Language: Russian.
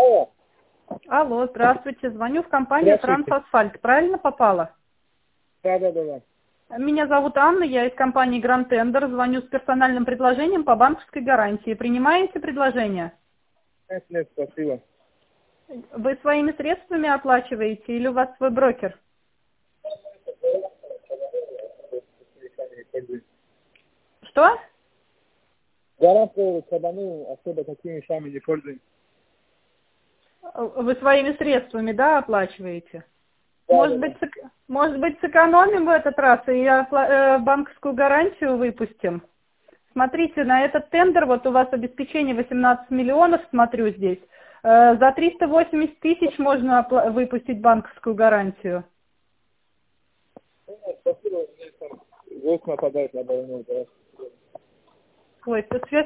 Алло. Алло, здравствуйте. Звоню в компанию Здравствуйте. «Трансасфальт». Правильно попала? Да. Меня зовут Анна, я из компании «Гранд Тендер». Звоню с персональным предложением по банковской гарантии. Принимаете предложение? Нет, спасибо. Вы своими средствами оплачиваете или у вас свой брокер? Что? Гарантирую, когда мы особо такими вещами не пользуемся. Вы своими средствами, да, оплачиваете? Да. Может быть, сэкономим в этот раз и банковскую гарантию выпустим? Смотрите, на этот тендер, вот у вас обеспечение 18 миллионов, смотрю здесь. За 380 тысяч можно выпустить банковскую гарантию. Спасибо, мне там гость нападает на больную, да. Ой, тут связь